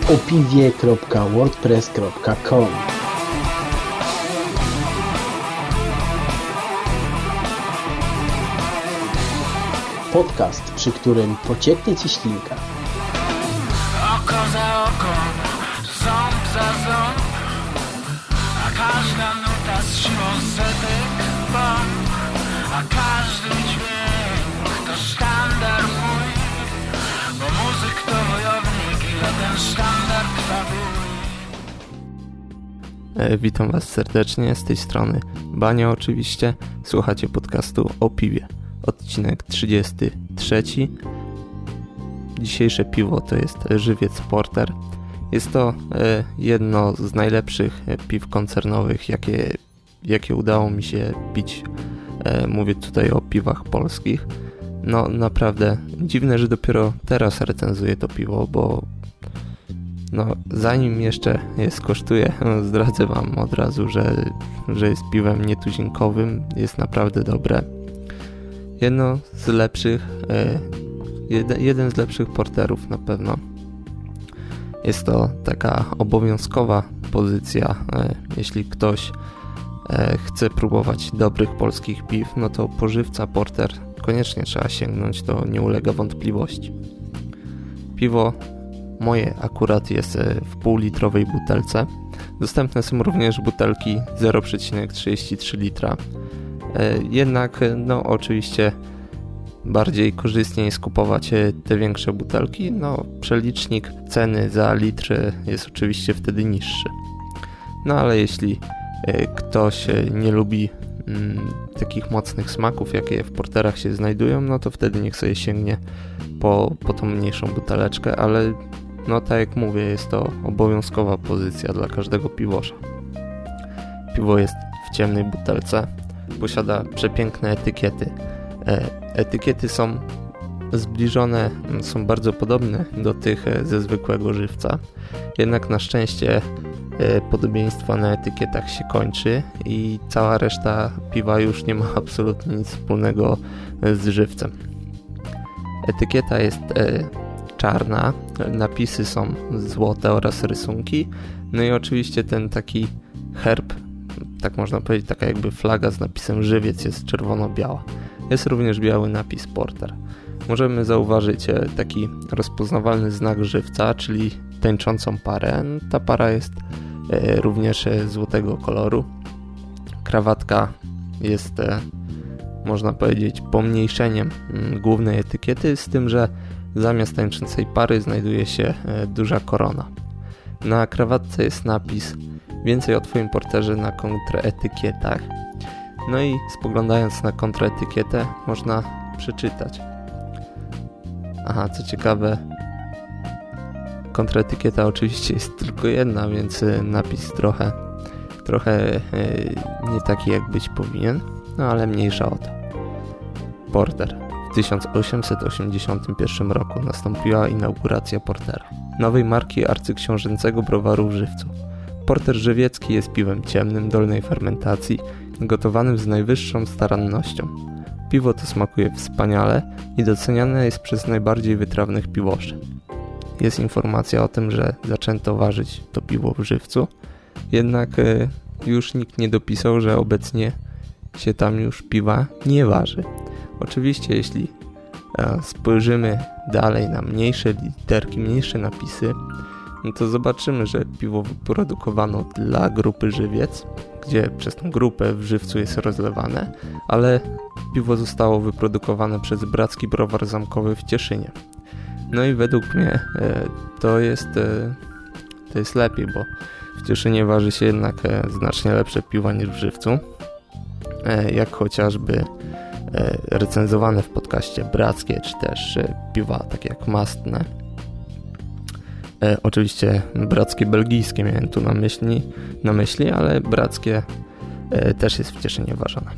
opiwie.wordpress.com. Podcast, przy którym pocieknie Ci ślinka. Oko za oko, ząb za ząb, a każda nuta z siłą setek bomb, a każdy dźwięk to sztandar mój, bo muzyk to wojownik i na ten sztandar trwa bój. Witam Was serdecznie, z tej strony Bania oczywiście. Słuchacie podcastu o piwie. Odcinek 33. Dzisiejsze piwo to jest Żywiec Porter. Jest to jedno z najlepszych piw koncernowych, jakie udało mi się pić. Mówię tutaj o piwach polskich. No naprawdę dziwne, że dopiero teraz recenzuję to piwo, bo zanim jeszcze je skosztuję, zdradzę Wam od razu, że jest piwem nietuzinkowym. Jest naprawdę dobre. Jeden z lepszych porterów na pewno. Jest to taka obowiązkowa pozycja, jeśli ktoś chce próbować dobrych polskich piw, no to po Żywca Porter koniecznie trzeba sięgnąć, to nie ulega wątpliwości. Piwo moje akurat jest w półlitrowej butelce. Dostępne są również butelki 0,33 litra. Jednak oczywiście bardziej korzystnie jest kupować te większe butelki. Przelicznik ceny za litr jest oczywiście wtedy niższy. Ale jeśli ktoś nie lubi takich mocnych smaków, jakie w porterach się znajdują, to wtedy niech sobie sięgnie po tą mniejszą buteleczkę, ale tak jak mówię, jest to obowiązkowa pozycja dla każdego piwosza. Piwo jest w ciemnej butelce. Posiada przepiękne etykiety. Etykiety są zbliżone, są bardzo podobne do tych ze zwykłego Żywca. Jednak na szczęście podobieństwo na etykietach się kończy i cała reszta piwa już nie ma absolutnie nic wspólnego z Żywcem. Etykieta jest czarna, napisy są złote oraz rysunki. I oczywiście ten taki herb, tak można powiedzieć, taka jakby flaga z napisem Żywiec jest czerwono-biała. Jest również biały napis Porter. Możemy zauważyć taki rozpoznawalny znak Żywca, czyli tańczącą parę. Ta para jest również złotego koloru. Krawatka jest, można powiedzieć, pomniejszeniem głównej etykiety, z tym, że zamiast tańczącej pary znajduje się duża korona. Na krawatce jest napis więcej o Twoim porterze na kontraetykietach. I spoglądając na kontraetykietę można przeczytać. Co ciekawe, kontraetykieta oczywiście jest tylko jedna, więc napis trochę nie taki, jak być powinien, ale mniejsza o to. Porter. W 1881 roku nastąpiła inauguracja Portera, nowej marki arcyksiążęcego browaru w Żywcu. Porter żywiecki jest piwem ciemnym, dolnej fermentacji, gotowanym z najwyższą starannością. Piwo to smakuje wspaniale i doceniane jest przez najbardziej wytrawnych piwoszy. Jest informacja o tym, że zaczęto ważyć to piwo w Żywcu, jednak już nikt nie dopisał, że obecnie się tam już piwa nie waży. Oczywiście jeśli spojrzymy dalej na mniejsze literki, mniejsze napisy, to zobaczymy, że piwo wyprodukowano dla grupy Żywiec, gdzie przez tą grupę w Żywcu jest rozlewane, ale piwo zostało wyprodukowane przez Bracki Browar Zamkowy w Cieszynie. I według mnie to jest lepiej, bo w Cieszynie waży się jednak znacznie lepsze piwa niż w Żywcu, jak chociażby recenzowane w podcaście brackie, czy też piwa takie jak mastne. Oczywiście brackie belgijskie miałem tu na myśli, ale brackie też jest w Cieszynie ważone.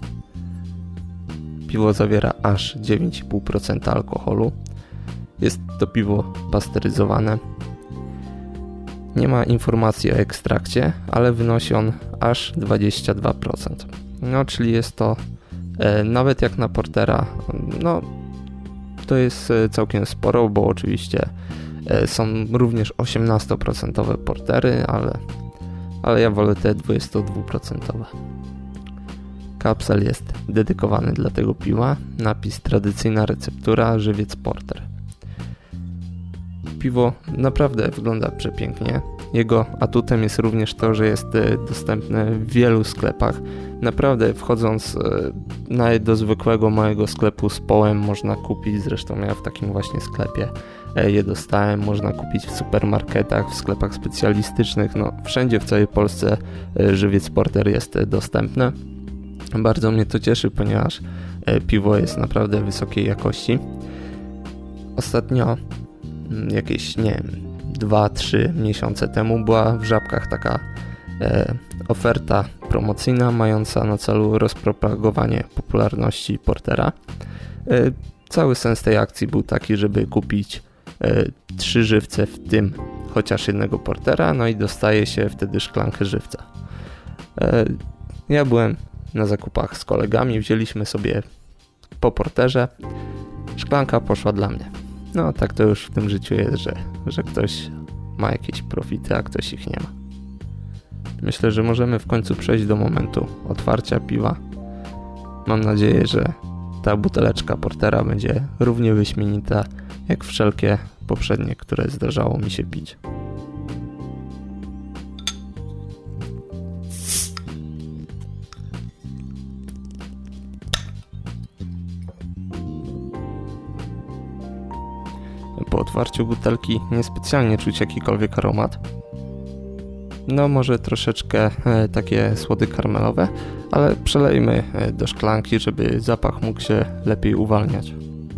Piwo zawiera aż 9,5% alkoholu. Jest to piwo pasteryzowane. Nie ma informacji o ekstrakcie, ale wynosi on aż 22%. Czyli jest to nawet jak na portera, to jest całkiem sporo, bo oczywiście Są również 18% portery, ale ja wolę te 22%. Kapsel jest dedykowany dla tego piwa. Napis tradycyjna receptura, żywiec porter. Piwo naprawdę wygląda przepięknie. Jego atutem jest również to, że jest dostępne w wielu sklepach. Naprawdę wchodząc nawet do zwykłego małego sklepu z połem można kupić, zresztą ja w takim właśnie sklepie je dostałem. Można kupić w supermarketach, w sklepach specjalistycznych, no wszędzie w całej Polsce żywiec porter jest dostępny. Bardzo mnie to cieszy, ponieważ piwo jest naprawdę wysokiej jakości. Ostatnio jakieś, 2-3 miesiące temu była w Żabkach taka oferta promocyjna mająca na celu rozpropagowanie popularności portera. Cały sens tej akcji był taki, żeby kupić 3 żywce, w tym chociaż jednego portera, no i dostaje się wtedy szklankę żywca. Ja byłem na zakupach z kolegami, wzięliśmy sobie po porterze, szklanka poszła dla mnie. No tak to już w tym życiu jest, że ktoś ma jakieś profity, a ktoś ich nie ma. Myślę, że możemy w końcu przejść do momentu otwarcia piwa. Mam nadzieję, że ta buteleczka portera będzie równie wyśmienita jak wszelkie poprzednie, które zdarzało mi się pić. Po otwarciu butelki niespecjalnie czuć jakikolwiek aromat. No może troszeczkę takie słody karmelowe, ale przelejmy do szklanki, żeby zapach mógł się lepiej uwalniać.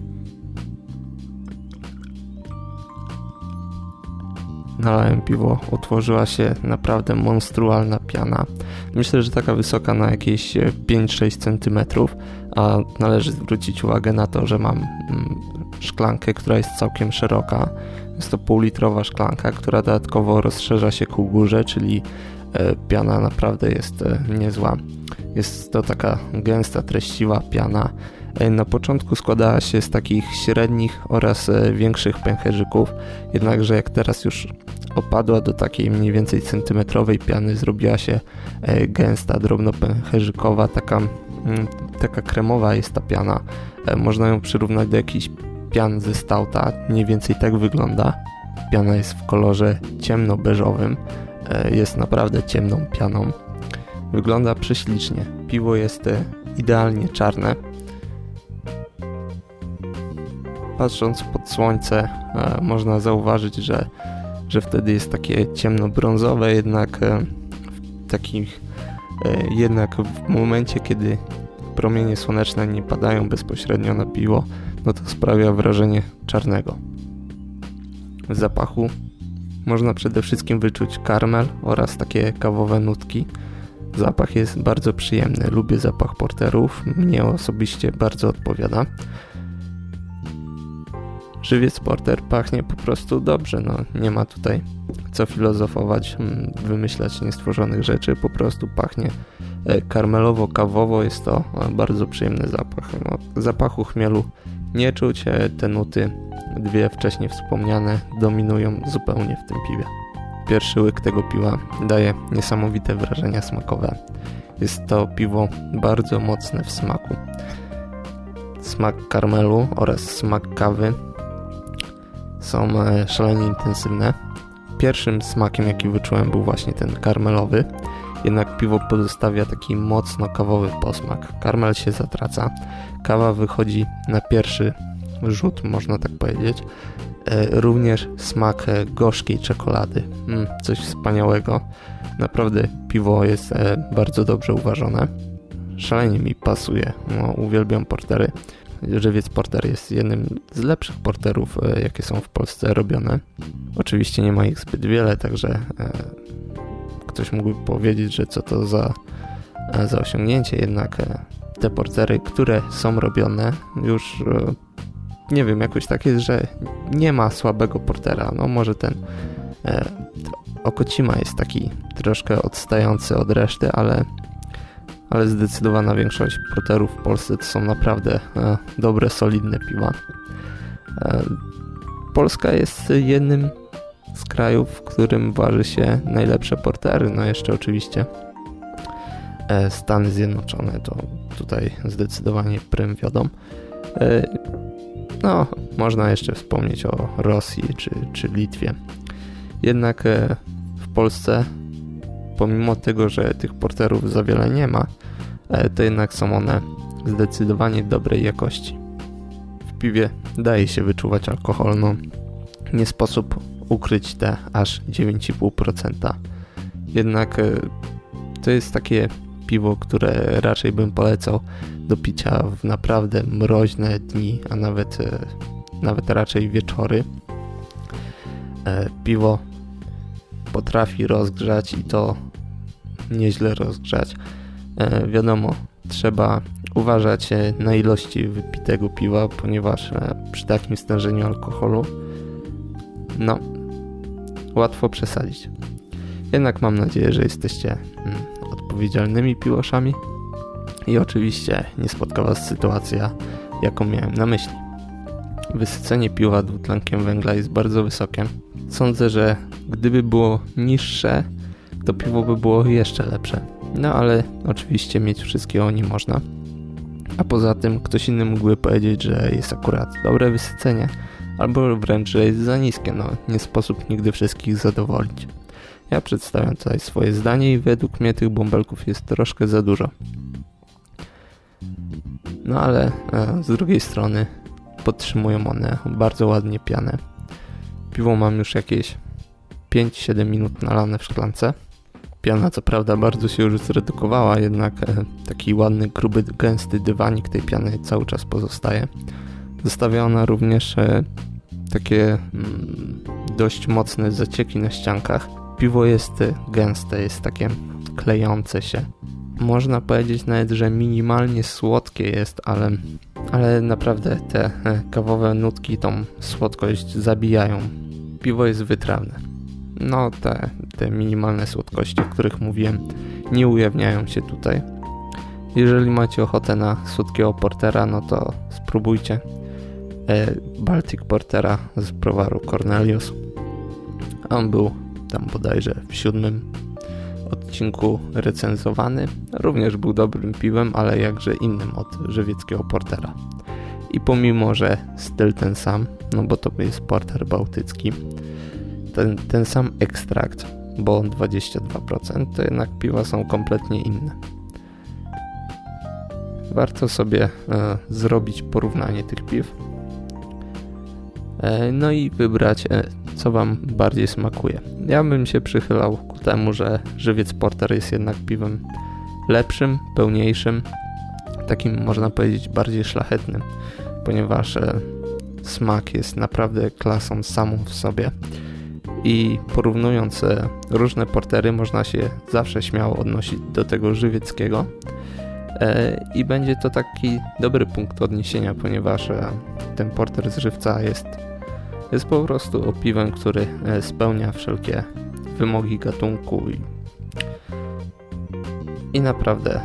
Nalałem piwo, utworzyła się naprawdę monstrualna piana. Myślę, że taka wysoka na jakieś 5-6 cm, a należy zwrócić uwagę na to, że mam szklankę, która jest całkiem szeroka. Jest to półlitrowa szklanka, która dodatkowo rozszerza się ku górze, czyli piana naprawdę jest niezła. Jest to taka gęsta, treściwa piana. Na początku składała się z takich średnich oraz większych pęcherzyków, jednakże jak teraz już opadła do takiej mniej więcej centymetrowej piany, zrobiła się gęsta, drobnopęcherzykowa, taka kremowa jest ta piana. Można ją przyrównać do jakichś pian ze stouta, mniej więcej tak wygląda. Piana jest w kolorze ciemno-beżowym, jest naprawdę ciemną pianą. Wygląda prześlicznie. Piwo jest idealnie czarne. Patrząc pod słońce można zauważyć, że wtedy jest takie ciemno-brązowe, jednak w momencie, kiedy promienie słoneczne nie padają bezpośrednio na piwo, no to sprawia wrażenie czarnego. W zapachu można przede wszystkim wyczuć karmel oraz takie kawowe nutki. Zapach jest bardzo przyjemny. Lubię zapach porterów. Mnie osobiście bardzo odpowiada. Żywiec porter pachnie po prostu dobrze. No, nie ma tutaj co filozofować, wymyślać niestworzonych rzeczy. Po prostu pachnie karmelowo-kawowo. Jest to bardzo przyjemny zapach. No, zapachu chmielu nie czuć. Te nuty, dwie wcześniej wspomniane, dominują zupełnie w tym piwie. Pierwszy łyk tego piwa daje niesamowite wrażenia smakowe. Jest to piwo bardzo mocne w smaku. Smak karmelu oraz smak kawy są szalenie intensywne. Pierwszym smakiem, jaki wyczułem, był właśnie ten karmelowy. Jednak piwo pozostawia taki mocno kawowy posmak. Karmel się zatraca. Kawa wychodzi na pierwszy rzut, można tak powiedzieć. Również smak gorzkiej czekolady. Coś wspaniałego. Naprawdę piwo jest bardzo dobrze uważone. Szalenie mi pasuje. No, uwielbiam portery. Żywiec porter jest jednym z lepszych porterów, jakie są w Polsce robione. Oczywiście nie ma ich zbyt wiele, także ktoś mógłby powiedzieć, że co to za osiągnięcie. Jednak te portery, które są robione, już nie wiem, jakoś tak jest, że nie ma słabego portera. No może ten Okocima jest taki troszkę odstający od reszty, ale zdecydowana większość porterów w Polsce to są naprawdę dobre, solidne piwa. Polska jest jednym z krajów, w którym waży się najlepsze portery. No jeszcze oczywiście Stany Zjednoczone to tutaj zdecydowanie prym wiodą. No, można jeszcze wspomnieć o Rosji czy Litwie. Jednak w Polsce, pomimo tego, że tych porterów za wiele nie ma, to jednak są one zdecydowanie dobrej jakości. W piwie daje się wyczuwać alkohol, no nie sposób ukryć te aż 9,5%. Jednak to jest takie piwo, które raczej bym polecał do picia w naprawdę mroźne dni, a nawet raczej wieczory. Piwo potrafi rozgrzać i to nieźle rozgrzać. Wiadomo, trzeba uważać na ilości wypitego piwa, ponieważ przy takim stężeniu alkoholu łatwo przesadzić. Jednak mam nadzieję, że jesteście odpowiedzialnymi piłoszami i oczywiście nie spotka Was sytuacja, jaką miałem na myśli. Wysycenie piwa dwutlenkiem węgla jest bardzo wysokie. Sądzę, że gdyby było niższe, to piwo by było jeszcze lepsze. No ale oczywiście mieć wszystkiego nie można. A poza tym ktoś inny mógłby powiedzieć, że jest akurat dobre wysycenie, albo wręcz, że jest za niskie. No nie sposób nigdy wszystkich zadowolić. Ja przedstawiam tutaj swoje zdanie i według mnie tych bąbelków jest troszkę za dużo. No ale z drugiej strony podtrzymują one bardzo ładnie pianę. Piwo mam już jakieś 5-7 minut nalane w szklance. Piana co prawda bardzo się już zredukowała, jednak taki ładny, gruby, gęsty dywanik tej piany cały czas pozostaje. Zostawia ona również takie dość mocne zacieki na ściankach. Piwo jest gęste, jest takie klejące się. Można powiedzieć nawet, że minimalnie słodkie jest, ale naprawdę te kawowe nutki tą słodkość zabijają. Piwo jest wytrawne. No te minimalne słodkości, o których mówiłem, nie ujawniają się tutaj. Jeżeli macie ochotę na słodkiego portera, no to spróbujcie Baltic Portera z browaru Cornelius. On był tam bodajże w 7. odcinku recenzowany. Również był dobrym piwem, ale jakże innym od żywieckiego portera. I pomimo, że styl ten sam, no bo to jest porter bałtycki, ten sam ekstrakt, bo 22%, to jednak piwa są kompletnie inne. Warto sobie zrobić porównanie tych piw. No i wybrać, co Wam bardziej smakuje. Ja bym się przychylał ku temu, że żywiec porter jest jednak piwem lepszym, pełniejszym, takim można powiedzieć bardziej szlachetnym, ponieważ smak jest naprawdę klasą samą w sobie i porównując różne portery można się zawsze śmiało odnosić do tego żywieckiego i będzie to taki dobry punkt odniesienia, ponieważ ten porter z żywca jest po prostu piwem, który spełnia wszelkie wymogi gatunku i naprawdę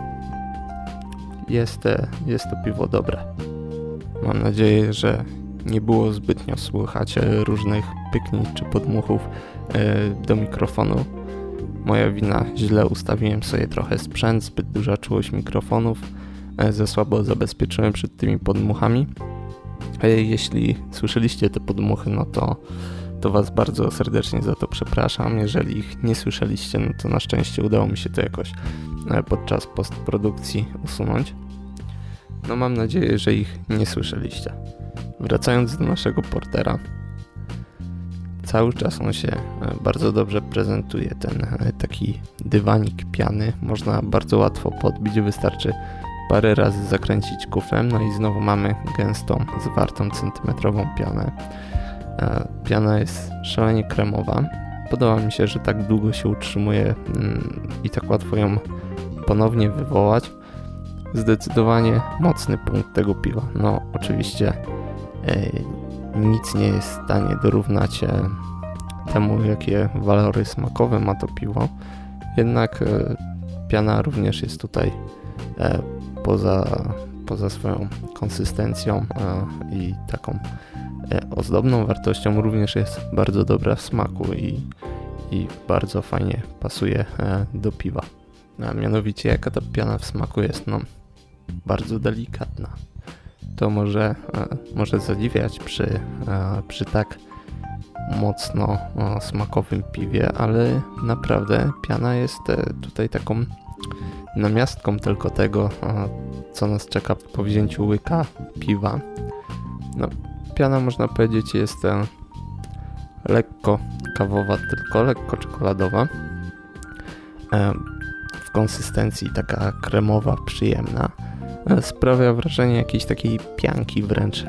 jest to piwo dobre. Mam nadzieję, że nie było zbytnio słychać różnych pyknięć czy podmuchów do mikrofonu. Moja wina, źle ustawiłem sobie trochę sprzęt, zbyt duża czułość mikrofonów, za słabo zabezpieczyłem przed tymi podmuchami. Jeśli słyszeliście te podmuchy, no to Was bardzo serdecznie za to przepraszam. Jeżeli ich nie słyszeliście, no to na szczęście udało mi się to jakoś podczas postprodukcji usunąć. No mam nadzieję, że ich nie słyszeliście. Wracając do naszego portera, cały czas on się bardzo dobrze prezentuje, ten taki dywanik piany. Można bardzo łatwo podbić, wystarczy parę razy zakręcić kuflem, no i znowu mamy gęstą, zwartą centymetrową pianę. Piana jest szalenie kremowa. Podoba mi się, że tak długo się utrzymuje i tak łatwo ją ponownie wywołać. Zdecydowanie mocny punkt tego piwa. No oczywiście nic nie jest w stanie dorównać temu, jakie walory smakowe ma to piwo. Jednak piana również jest tutaj poza swoją konsystencją i taką Ozdobną wartością również jest bardzo dobra w smaku i bardzo fajnie pasuje do piwa. A mianowicie jaka ta piana w smaku jest? No, bardzo delikatna. To może zadziwiać przy tak mocno smakowym piwie, ale naprawdę piana jest tutaj taką namiastką tylko tego, co nas czeka po wzięciu łyka piwa. No, piana można powiedzieć jest lekko kawowa, tylko lekko czekoladowa. W konsystencji taka kremowa, przyjemna. Sprawia wrażenie jakiejś takiej pianki wręcz.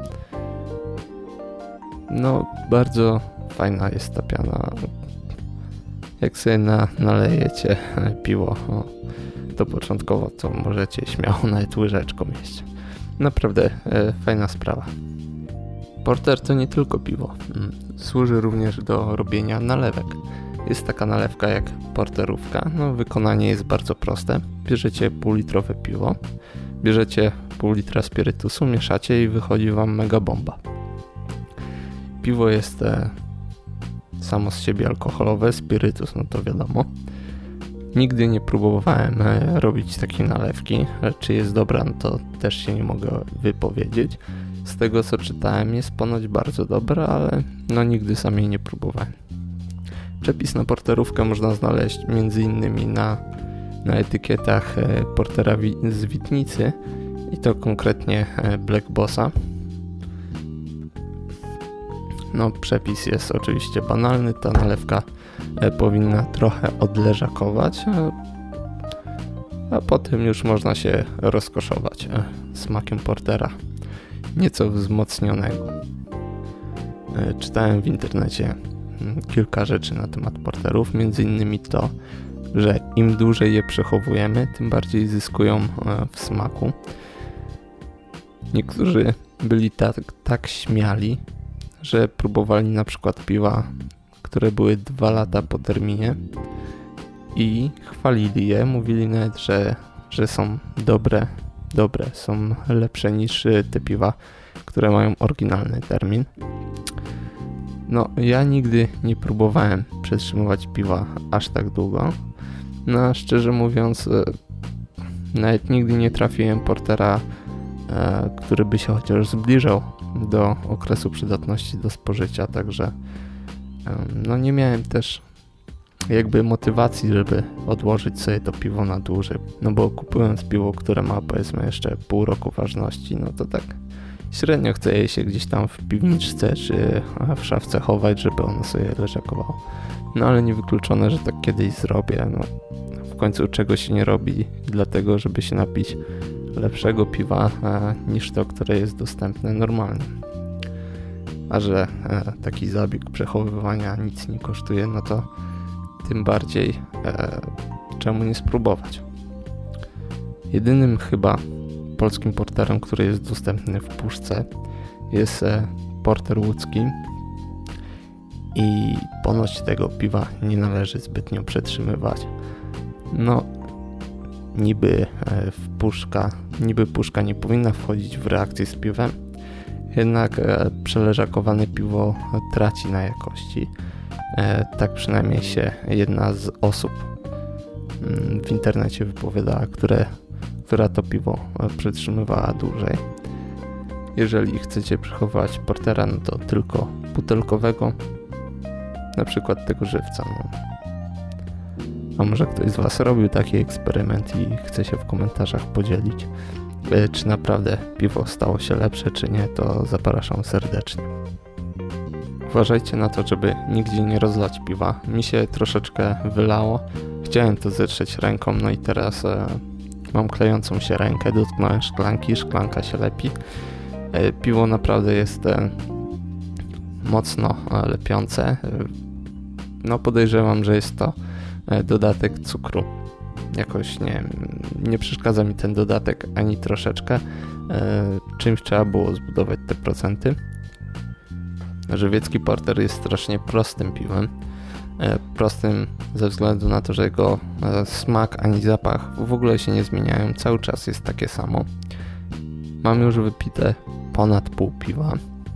No, bardzo fajna jest ta piana. Jak sobie nalejecie piwo, to początkowo to możecie śmiało nawet łyżeczką jeść. Naprawdę fajna sprawa. Porter to nie tylko piwo. Służy również do robienia nalewek. Jest taka nalewka jak porterówka. No, wykonanie jest bardzo proste. Bierzecie półlitrowe piwo, bierzecie pół litra spirytusu, mieszacie i wychodzi wam mega bomba. Piwo jest samo z siebie alkoholowe, spirytus, no to wiadomo. Nigdy nie próbowałem robić takiej nalewki. Czy jest dobra, no to też się nie mogę wypowiedzieć. Z tego co czytałem jest ponoć bardzo dobra, ale no nigdy sam jej nie próbowałem. Przepis na porterówkę można znaleźć m.in. na etykietach portera z Witnicy i to konkretnie Black Bossa. No, przepis jest oczywiście banalny, ta nalewka powinna trochę odleżakować, a potem już można się rozkoszować smakiem portera nieco wzmocnionego. Czytałem w internecie kilka rzeczy na temat porterów, między innymi to, że im dłużej je przechowujemy, tym bardziej zyskują w smaku. Niektórzy byli tak śmiali, że próbowali na przykład piwa, które były 2 lata po terminie i chwalili je, mówili nawet, że są dobre, są lepsze niż te piwa, które mają oryginalny termin. No, ja nigdy nie próbowałem przetrzymywać piwa aż tak długo. No, a szczerze mówiąc, nawet nigdy nie trafiłem portera, który by się chociaż zbliżał do okresu przydatności do spożycia, także no nie miałem też jakby motywacji, żeby odłożyć sobie to piwo na dłużej, no bo kupując piwo, które ma powiedzmy jeszcze pół roku ważności, no to tak średnio chce je się gdzieś tam w piwniczce czy w szafce chować, żeby ono sobie leżakowało. No ale niewykluczone, że tak kiedyś zrobię. No, w końcu czego się nie robi dlatego, żeby się napić lepszego piwa niż to, które jest dostępne normalnie. A że taki zabieg przechowywania nic nie kosztuje, no to tym bardziej czemu nie spróbować. Jedynym chyba polskim porterem, który jest dostępny w puszce, jest porter łódzki i ponoć tego piwa nie należy zbytnio przetrzymywać. No, niby puszka nie powinna wchodzić w reakcję z piwem, jednak przeleżakowane piwo traci na jakości. Tak przynajmniej się jedna z osób w internecie wypowiadała, która to piwo przetrzymywała dłużej. Jeżeli chcecie przechowywać portera, no to tylko butelkowego, na przykład tego żywca. No. A może ktoś z Was robił taki eksperyment i chce się w komentarzach podzielić, czy naprawdę piwo stało się lepsze, czy nie, to zapraszam serdecznie. Uważajcie na to, żeby nigdzie nie rozlać piwa. Mi się troszeczkę wylało. Chciałem to zetrzeć ręką, no i teraz mam klejącą się rękę, dotknąłem szklanki, szklanka się lepi. Piwo naprawdę jest mocno lepiące. No podejrzewam, że jest to dodatek cukru. Jakoś nie przeszkadza mi ten dodatek ani troszeczkę. Czymś trzeba było zbudować te procenty. Żywiecki porter jest strasznie prostym piwem. Prostym ze względu na to, że jego smak ani zapach w ogóle się nie zmieniają. Cały czas jest takie samo. Mam już wypite ponad pół piwa.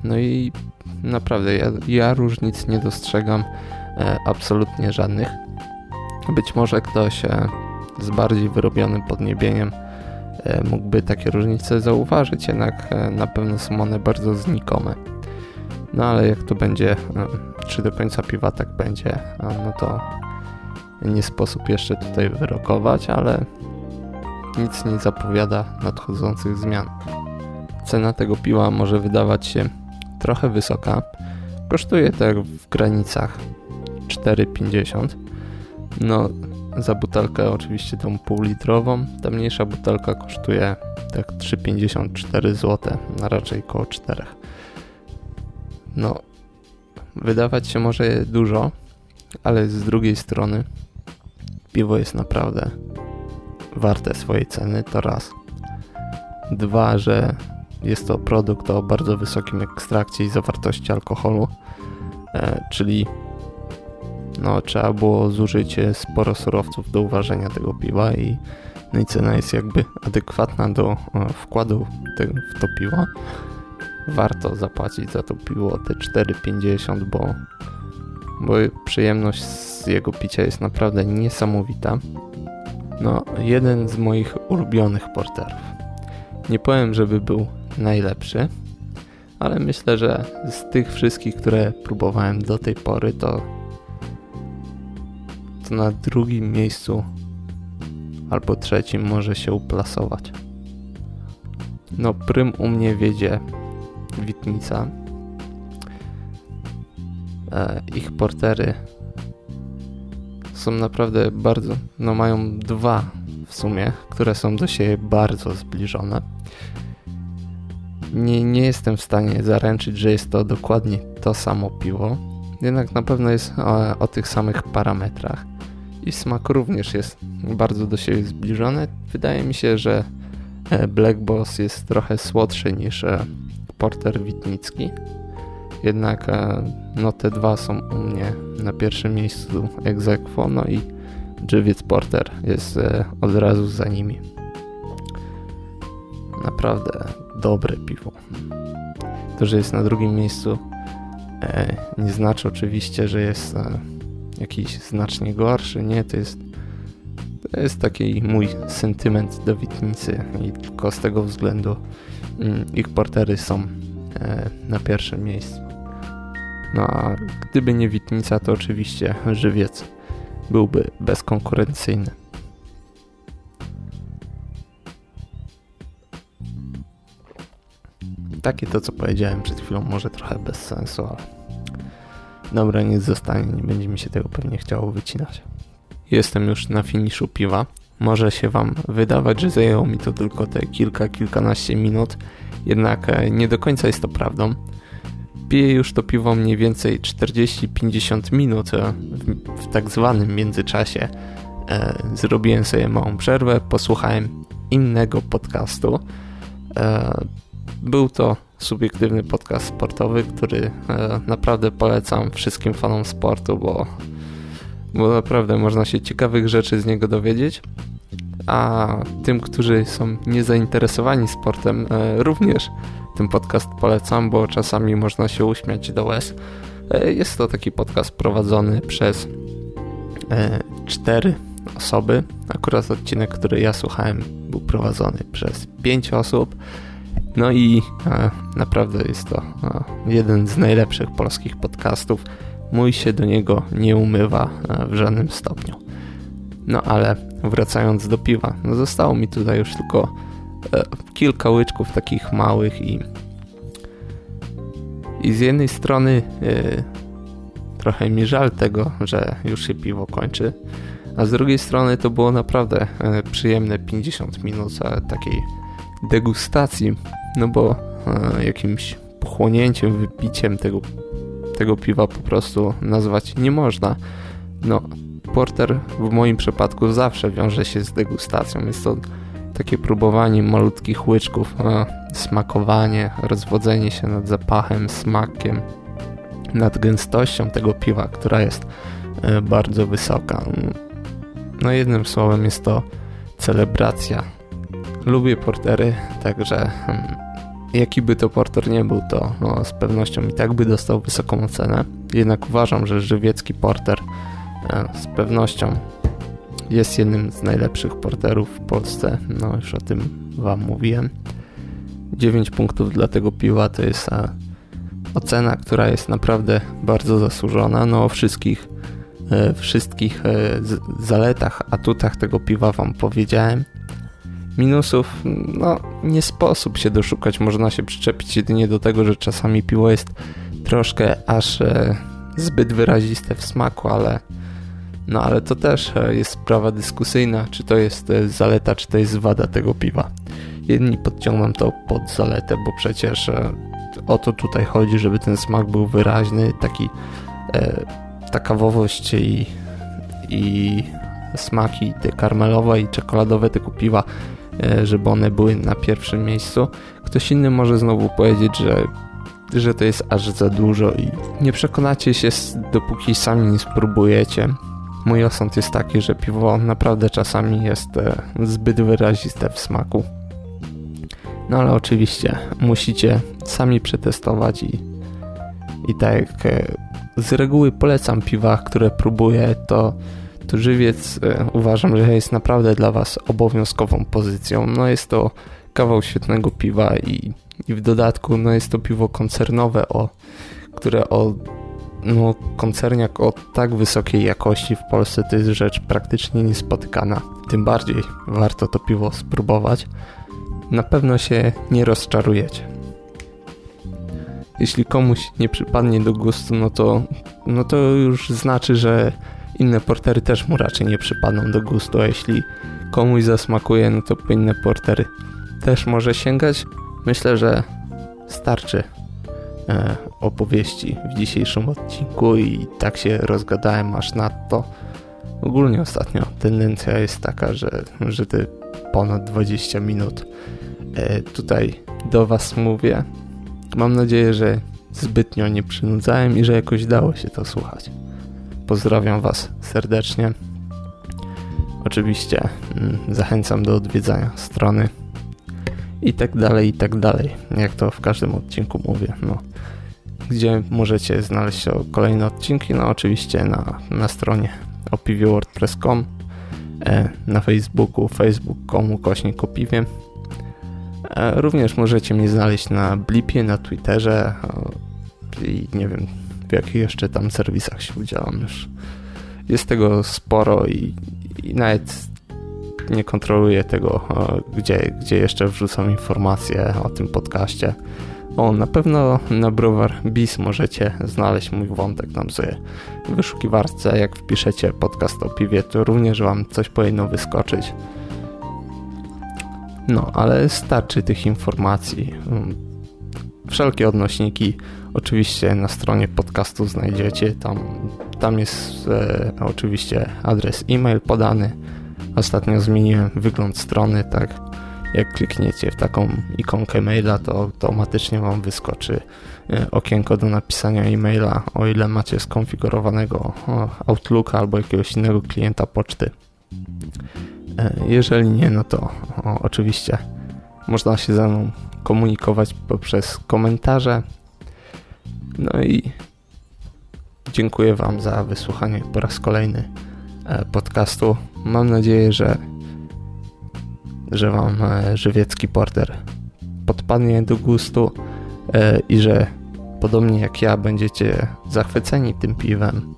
No i naprawdę ja różnic nie dostrzegam absolutnie żadnych. Być może ktoś z bardziej wyrobionym podniebieniem mógłby takie różnice zauważyć, jednak na pewno są one bardzo znikome. No ale jak to będzie, czy do końca piwa tak będzie, no to nie sposób jeszcze tutaj wyrokować, ale nic nie zapowiada nadchodzących zmian. Cena tego piwa może wydawać się trochę wysoka. Kosztuje tak w granicach 4,50. No za butelkę oczywiście tą półlitrową. Ta mniejsza butelka kosztuje tak 3,54 zł, a raczej koło 4. No wydawać się może dużo, ale z drugiej strony piwo jest naprawdę warte swojej ceny, to raz. 2, że jest to produkt o bardzo wysokim ekstrakcie i zawartości alkoholu, czyli no, trzeba było zużyć sporo surowców do uważenia tego piwa i cena jest jakby adekwatna do wkładu w to piwo. Warto zapłacić za to piwo te 4,50, bo przyjemność z jego picia jest naprawdę niesamowita. No, jeden z moich ulubionych porterów. Nie powiem, żeby był najlepszy, ale myślę, że z tych wszystkich, które próbowałem do tej pory, to na drugim miejscu albo trzecim może się uplasować. No, prym u mnie wiedzie Witnica. Ich portery są naprawdę bardzo, no mają 2 w sumie, które są do siebie bardzo zbliżone. Nie jestem w stanie zaręczyć, że jest to dokładnie to samo piwo, jednak na pewno jest o tych samych parametrach i smak również jest bardzo do siebie zbliżony. Wydaje mi się, że Black Boss jest trochę słodszy niż porter witnicki, jednak no te 2 są u mnie na pierwszym miejscu ex aequo, no i Żywiec Porter jest od razu za nimi. Naprawdę dobre piwo. To, że jest na drugim miejscu nie znaczy oczywiście, że jest jakiś znacznie gorszy. Nie, to jest taki mój sentyment do Witnicy i tylko z tego względu ich portery są na pierwszym miejscu. No a gdyby nie Witnica, to oczywiście Żywiec byłby bezkonkurencyjny. Takie to, co powiedziałem przed chwilą, może trochę bez sensu, ale dobra, nic zostanie, nie będzie mi się tego pewnie chciało wycinać. Jestem już na finiszu piwa. Może się wam wydawać, że zajęło mi to tylko te kilkanaście minut, jednak nie do końca jest to prawdą. Piję już to piwo mniej więcej 40-50 minut w tak zwanym międzyczasie. Zrobiłem sobie małą przerwę, posłuchałem innego podcastu. Był to subiektywny podcast sportowy, który naprawdę polecam wszystkim fanom sportu, bo naprawdę można się ciekawych rzeczy z niego dowiedzieć, a tym, którzy są niezainteresowani sportem, również ten podcast polecam, bo czasami można się uśmiać do łez. Jest to taki podcast prowadzony przez 4 osoby. Akurat odcinek, który ja słuchałem, był prowadzony przez 5 osób. No i naprawdę jest to jeden z najlepszych polskich podcastów. Mój się do niego nie umywa w żadnym stopniu. No ale wracając do piwa, no zostało mi tutaj już tylko kilka łyczków takich małych i z jednej strony trochę mi żal tego, że już się piwo kończy, a z drugiej strony to było naprawdę przyjemne 50 minut takiej degustacji, no bo jakimś pochłonięciem, wypiciem tego piwa po prostu nazwać nie można. No, porter w moim przypadku zawsze wiąże się z degustacją. Jest to takie próbowanie malutkich łyczków, smakowanie, rozwodzenie się nad zapachem, smakiem, nad gęstością tego piwa, która jest bardzo wysoka. No jednym słowem jest to celebracja. Lubię portery, także jaki by to porter nie był, to z pewnością i tak by dostał wysoką ocenę. Jednak uważam, że żywiecki porter z pewnością jest jednym z najlepszych porterów w Polsce. No już o tym wam mówiłem. 9 punktów dla tego piwa to jest ocena, która jest naprawdę bardzo zasłużona. No o wszystkich zaletach, atutach tego piwa wam powiedziałem. Minusów, no nie sposób się doszukać. Można się przyczepić jedynie do tego, że czasami piwo jest troszkę aż zbyt wyraziste w smaku, ale to też jest sprawa dyskusyjna, czy to jest zaleta, czy to jest wada tego piwa. Jedni podciągną to pod zaletę, bo przecież o to tutaj chodzi, żeby ten smak był wyraźny, ta kawowość i smaki te karmelowe i czekoladowe tego piwa, żeby one były na pierwszym miejscu. Ktoś inny może znowu powiedzieć, że to jest aż za dużo i nie przekonacie się, dopóki sami nie spróbujecie. Mój osąd jest taki, że piwo naprawdę czasami jest zbyt wyraziste w smaku. No ale oczywiście musicie sami przetestować i tak jak z reguły polecam piwa, które próbuję, to żywiec uważam, że jest naprawdę dla was obowiązkową pozycją. No jest to kawał świetnego piwa i w dodatku jest to piwo koncernowe, które koncerniak o tak wysokiej jakości w Polsce to jest rzecz praktycznie niespotykana. Tym bardziej warto to piwo spróbować. Na pewno się nie rozczarujecie. Jeśli komuś nie przypadnie do gustu, no to już znaczy, że inne portery też mu raczej nie przypadną do gustu, a jeśli komuś zasmakuje, no to po inne portery też może sięgać. Myślę, że starczy opowieści w dzisiejszym odcinku i tak się rozgadałem aż nadto. Ogólnie ostatnio tendencja jest taka, że te ponad 20 minut tutaj do was mówię. Mam nadzieję, że zbytnio nie przynudzałem i że jakoś dało się to słuchać. Pozdrawiam was serdecznie. Oczywiście zachęcam do odwiedzania strony i tak dalej, jak to w każdym odcinku mówię. Gdzie możecie znaleźć kolejne odcinki? Oczywiście na stronie opiwie.wordpress.com, na Facebooku facebook.com/opiwie. Również możecie mnie znaleźć na Blipie, na Twitterze i nie wiem w jakich jeszcze tam serwisach się udzielam już. Jest tego sporo i nawet nie kontroluję tego, gdzie jeszcze wrzucam informacje o tym podcaście. Na pewno na Browar Biz możecie znaleźć mój wątek tam sobie w wyszukiwarce. Jak wpiszecie podcast o piwie, to również wam coś powinno wyskoczyć. Ale starczy tych informacji. Wszelkie odnośniki oczywiście na stronie podcastu znajdziecie. Tam jest oczywiście adres e-mail podany. Ostatnio zmieniłem wygląd strony, tak jak klikniecie w taką ikonkę maila, to automatycznie wam wyskoczy okienko do napisania e-maila, o ile macie skonfigurowanego Outlooka albo jakiegoś innego klienta poczty. Jeżeli nie, to oczywiście można się ze mną komunikować poprzez komentarze. I dziękuję wam za wysłuchanie po raz kolejny podcastu. Mam nadzieję, że wam żywiecki porter podpadnie do gustu i że podobnie jak ja będziecie zachwyceni tym piwem.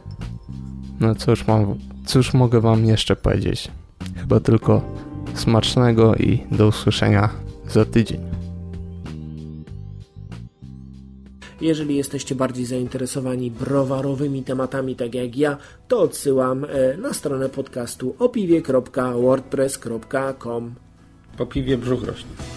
Cóż mogę wam jeszcze powiedzieć? Chyba tylko smacznego i do usłyszenia za tydzień. Jeżeli jesteście bardziej zainteresowani browarowymi tematami, tak jak ja, to odsyłam na stronę podcastu opiwie.wordpress.com. Po piwie brzuch rośnie.